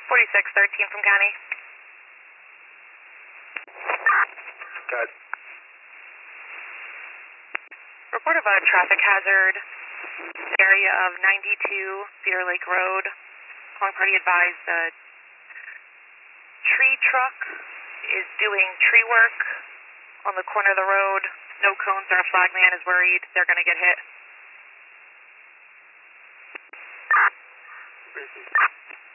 4613 from County. Good. Report of a traffic hazard, area of 92 Cedar Lake Road. Calling party advised the tree truck is doing tree work on the corner of the road. No cones or a flagman is worried they're going to get hit.